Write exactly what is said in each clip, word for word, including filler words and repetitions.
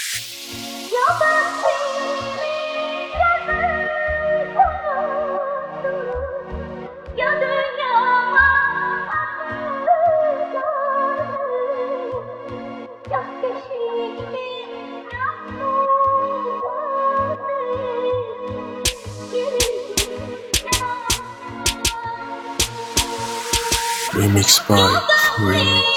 Remix by Remix.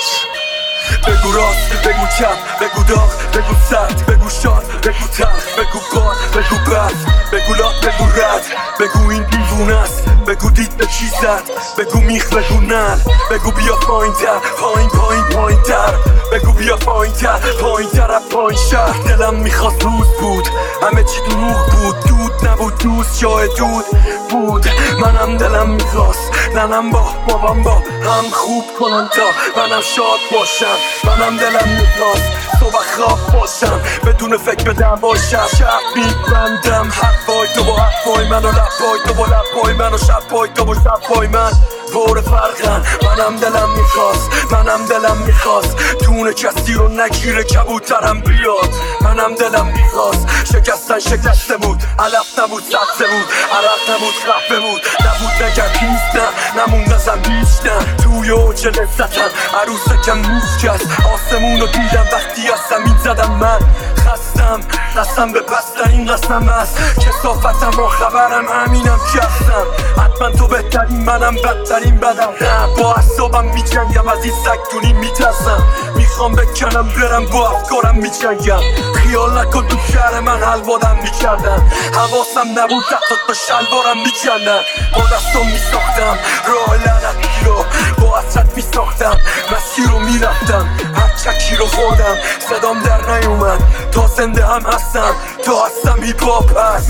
بگو راست، بگو کم، بگو داغ، بگو سرد، بگو شاد، بگو تلخ، بگو باد، بگو بد، بگو لات، بگو رد، بگو این دیوونه است، بگو دید به چی زد، بگو میخ، بگو نل، بگو بیا پایین تر، پایین پایین پایین تر، بگو بیا پایین تر، پایین تر از پایین شهر. دلم میخواست روز بود، همه چی دروغ بود، دود نبود دوست جای دود بود. منم دلم میخواست ننم با بابام با هم خوب کنن تا منم شاد باشم. منم دلم میخواست صبح خواب باشم، بدون فکر بدم باشم. شب میبندم حرفای تو با حرفای من و لبای تو با لبای من و شبای تو با شبای من بور فرقن. منم دلم میخواست منم دلم میخواست دونه کسی رو نگیره کبوترم بیاد. منم دلم میخواست شکستن شکسته بود، علف نبود سبزه بود، عرق نبود خفه بود، نبود نگر پیست نه نموند ازم هیچ نه. توی اوج لذتم عروسکم میشکست، آسمون رو دیدم وقتی از زمین زدم. من خستم قسم به پسترین قسم است، کثافتم و خبرم همینم که هستم. حتما تو بهترین منم بدترین بدم، نه با اعصابم میجنگم از این سگدونی میترسم. میخوام بکنم برم با افکارم میجنگم. خیال نکن تو شهر من حلوادم میکردن، حواسم نبود حتی تا شلوارم میکندن. با دستم میساختم راه لعنتی رو، با حسرت میساختم مسیر رو میرفتم. هر چکی رو خوردم صدام در نیومد، تا زنده هم هستم تا هستم هیپ هاپ هست.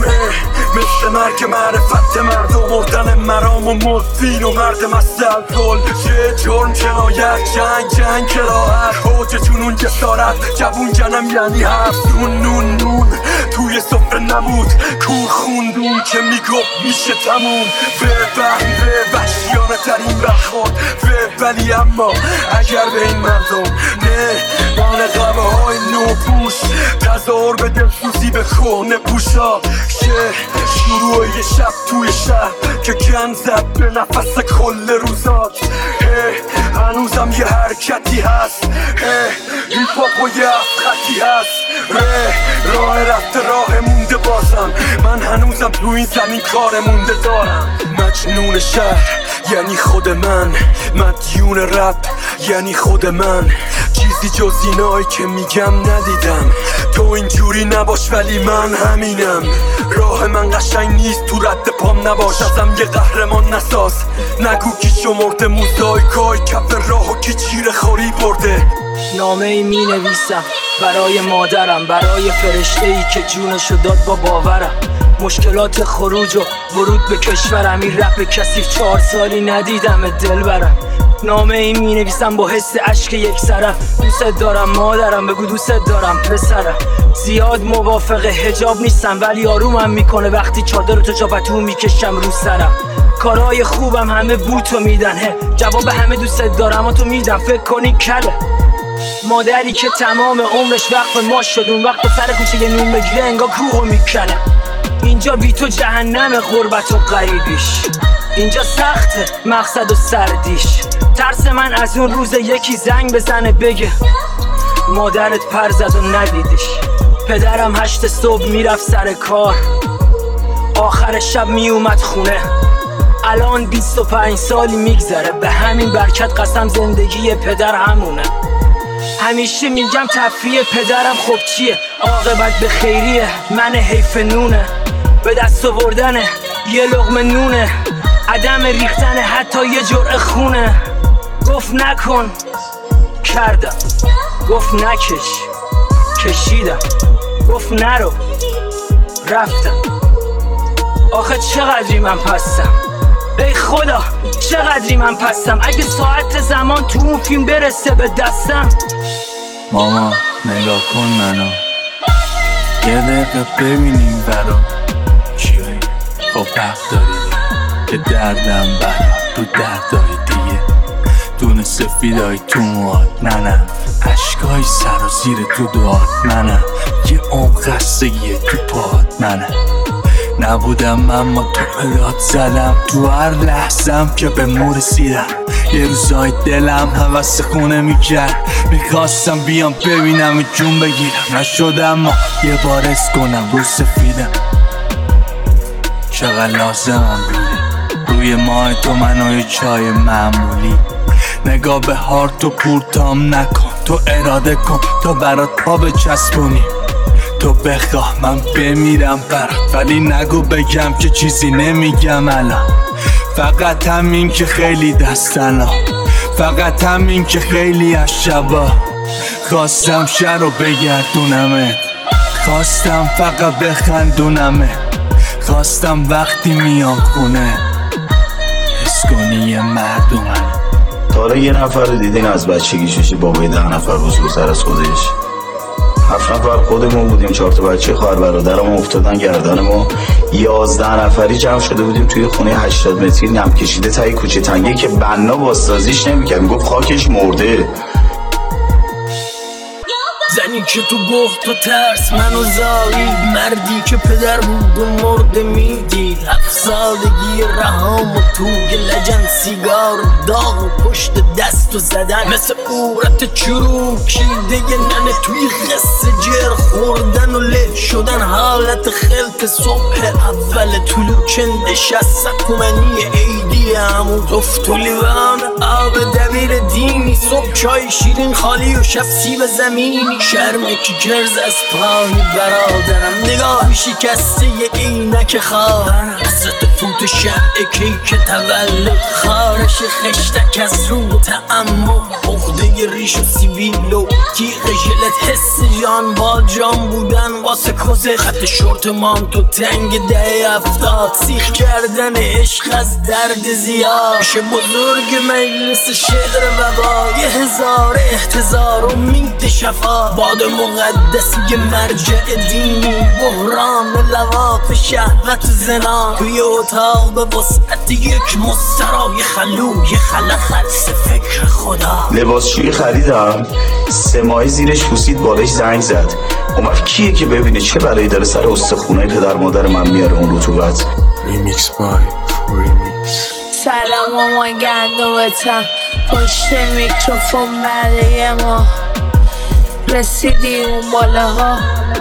مثل مرگ معرفت مردم، مردن مرام و مردین و مرد مست الکل. چه جرم جنایت جنگ جنگ کراهت، اوج جنون جسارت جوون جنم یعنی هفت. نون نون نون توی سفره نبود، کور خوندون که میگفت میشه تموم. به بهم به وحشیانه ترین برخورد به، ولی اما اگر به این مردم نه مال قبه های نو پوش تظاهر به دلسوزی به خونه پوشا. که شروع یه شب توی شهر که گن زد به نفس کل روزات. هنوزم یه حرکتی هست، هیپ هاپ و یه خطی هست. راه رفته راه مونده بازم، من هنوزم تو این زمین کار مونده دارم. مجنون شهر یعنی خود من، مدیون رپ یعنی خود من. چیزی جز اینایی که میگم ندیدم، تو اینجوری نباش ولی من همینم. راه من قشنگ نیست تو رد پام نباش، ازم یه قهرمان نساز. نگو کی شمرده موزاییکای کف راهو کی چیره خوری برده. نامه ای می نویسم برای مادرم، برای فرشته ای که جونشو داد با باورم. مشکلات خروج و ورود به کشورم، این رپ کثیف چهار سالی ندیدم دل برم. نامه ای می نویسم با حس عشق یک طرف، دوست دارم مادرم بگو دوست دارم پسرم. زیاد موافق حجاب نیستم ولی آرومم میکنه وقتی چادر تو چاپتو میکشم رو سرم. کارهای خوبم همه بوتو میدن، هه جواب همه دوست دارم و تو میدم. فکر کنی کله مادری که تمام عمرش وقف ما شد، اون وقت سر کوچه نون بگیره انگار کوهو میکنه. اینجا بی تو جهنم غربت و غریبیش، اینجا سخته مقصد و سردیش. ترس من از اون روز یکی زنگ بزنه بگه مادرت پر زد و ندیدیش. پدرم هشت صبح میرفت سر کار، آخر شب میومد خونه. الان بیست و پنج سالی میگذره، به همین برکت قسم زندگی پدر همونه. همیشه میگم تفریح پدرم خب چیه، عاقبت به خیریه من حیف نونه. به دست آوردن یه لقمه نونه، عدم ریختن حتی یه جرعه خونه. گفت نکن کردم، گفت نکش کشیدم، گفت نرو رفتم. آخه چقدری من پستم، ای خدا چقدری من پستم. اگه ساعت زمان تو اون فیلم برسه به دستم. ماما نگاه کن منو، یه دقیقه ببینیم برا کیه. خب حق داری که دردم برا تو درد داری دیگه. دونه سفیدای تو موات، نه نه عشقای سر و زیر تو داد منم، یه عمق خستگیه تو پاد منم. نبودم اما تو اراد زدم، تو هر لحظم که به مو رسیدم. یه روزای دلم هوس خونه میکرد، میخواستم بیام ببینم جون بگیرم. نشدم اما یه بار اس کنم رو سفیدم. چقدر لازمم بودی روی ماه تو منو یه چای معمولی. نگاه به هارتو پورتام نکن، تو اراده کن تا برات پا بچسبونی. تو بخواه من بمیرم برات، ولی نگو بگم که چیزی نمیگم الان. فقط همین که خیلی دستنا، فقط همین که خیلی از شبا خواستم شهر رو بگردونمه، خواستم فقط بخندونمه، خواستم وقتی میام خونه حس کنی یه مردمه. تا حالا یه نفر رو دیدین از بچگیش بابای ده نفر بزرگتر از خودش؟ هفت نفر خودمون بودیم، چهار تا بچه خواهر برادرمون افتادن گردن ما. یازده نفری جمع شده بودیم توی خونه هشتاد متری نم کشیده تای کوچه تنگی که بنا بازسازیش نمی‌کرد، میگفت خاکش مرده. زنی که تو گفت و ترس منو زایید، مردی که پدر بود و مرده میدید. هفت سالگی رهام و تو لجن سیگار داغ و پشت دست و زدن مثل عورت چروکی دیگه ننه توی خسته جر خوردن و له شدن. حالت خلط صبح اول طلوع چند شست سکومنی عیدی همون گفت تو لیوان آب دبیر دینی. صبح چای شیرین خالی و شب سیب زمینی. شرمه که کرز از پانی برادرم، نگاهی شکسته یه اینک خواهرم. حسرت فوت شعه کیک تولد، خارش خشتک از رو تعمل. عقده ریش و سیبیل و تیغ ژلت، حس جان با جان بودن واسه کوزه. خط شورت مانتو تنگ ده افتاد، سیخ کردن عشق از درد زیاد. میشه بزرگ مجلس شعر وبا، یه هزار احتضار و میت شفا. باد مقدسی مرجع دینی، بحران لواف شهوت زنا. توی اتاق به وسعت یک مسترای خلو، یه خلخلس فکر خدا. لباسشویی خریدم، سه ماهی زیرش پوسید، بالش زنگ زد. اومد کیه که ببینه چه بلایی داره سر استخونای پدر مادر من میاره اون رطوبت. Remix by Remix. سلام ماما گندومتم پشت میکروفون برای ما. رسیدی اون بالاها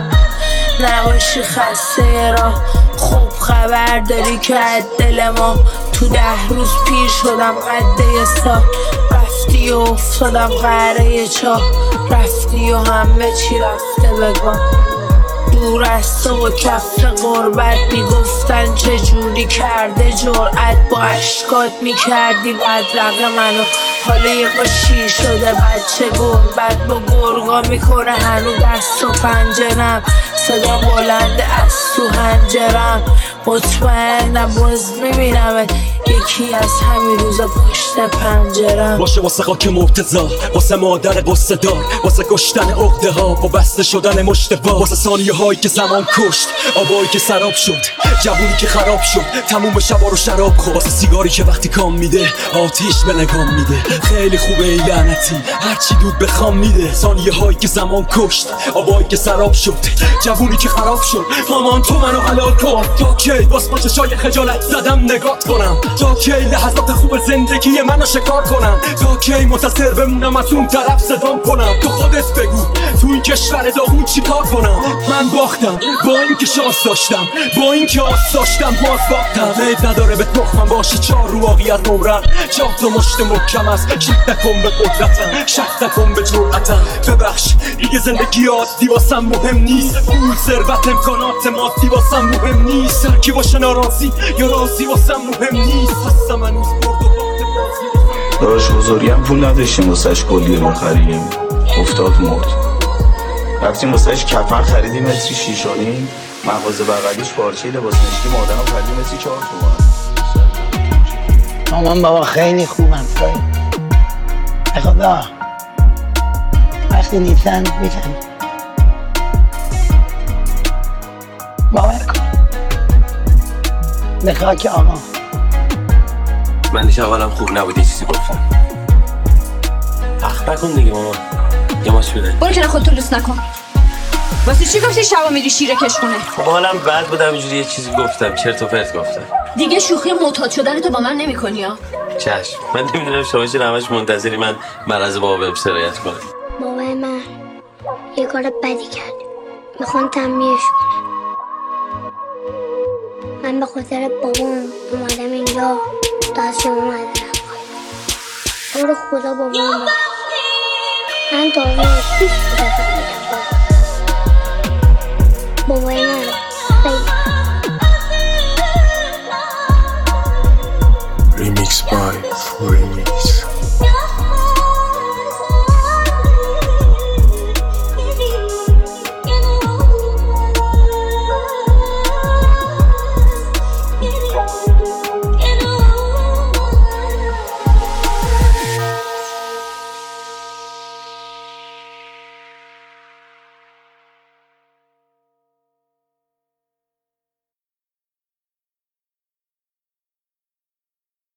نباشی خسته را. خوب خبر داری که از دل ما تو ده روز پیر شدم قده سا. رفتی و افتادم قره چا، رفتی و همه چی رفته بگم. دور از تو و کف غربت میگفتن چجوری کرده جرأت. با عشقات میکردی بدرقه منو، حالا یه با شیر شده بچه گربت. با گرگا میکنه هنو دست و پنجرم، صدا بلند از تو هنجرم. مطمئنم باز میبینمت یکی از همین روزا پشت پنجرم. باشه واسه خاک مرتضا، واسه مادر قصه دار، واسه کشتن عقده ها و بسته شدن مشتبا. واسه ثانیه هایی که زمان کشت، آبایی که سراب شد، جوونی که خراب شد، تموم شبا رو شراب خورد. واسه سیگاری که وقتی کام میده آتیش به نگام میده. خیلی خوبه ای لعنتی هرچی دود به خام میده. ثانیه هایی که زمان کشت، آبایی که سراب شد، جوونی که خراب شد. مامان تو منو حلال کن، تا کی باز با چشای خجالت زدم نگات کنم؟ تا کی لحظات خوب زندگی منو شکار کنم؟ تا کی منتظر بمونم از اون طرف صدام کنم؟ تو خودت بگو تو این کشور داغون چی کار کنم؟ من باختم با این که شانس داشتم، با این که آس داشتم باز باختم. عیب نداره به تخمم باشه چار رو واقعیت نورم. جاه تو مشت محکم است، شک نکن به قدرتم، شک نکن به جرأتم. ببخش دیگه زندگی عادی واسم مهم نیست. پول ثروت امکانات مادی واسم مهم نیست. هر کی باشه ناراضی یا راضی واسم مهم نیست. هستم هنوز برد و باخت بازی. داداش بزرگی هم پول نداشتیم واسش کلیه بخریم، افتاد مرد. رفتیم واسش کفن خریدیم متری شیشانی، مغازه بغلیش پارچه لباس مشکی مادرم خریدیم متری چهار تومن. مامان بابا خیلی خوبم، خیلی به خدا وقتی نیستن میفهم. باور کن به خاک آقا. من دیگه اولم خوب نبود یه چیزی گفتم. اخ نکن دیگه مامان. یه ماچ بده. برو کنار خودتو لوس نکن. واسه چی گفتی شبا میری شیره کشونه؟ خب حالم بد بودم اینجوری یه چیزی گفتم، چرت و پرت گفتم. دیگه شوخی معتاد شدن تو با من نمی‌کنی ها؟ چشم. من نمیدونم شما چرا همش منتظری من مرض بابا بهم سرایت کنه. بابای من یه کار بدی کرد، میخوان تنبیهش کنه. من به خاطر بابام اومدم اینجا، دست شما اومدم تو رو خدا بابام. من تازه بیست بودم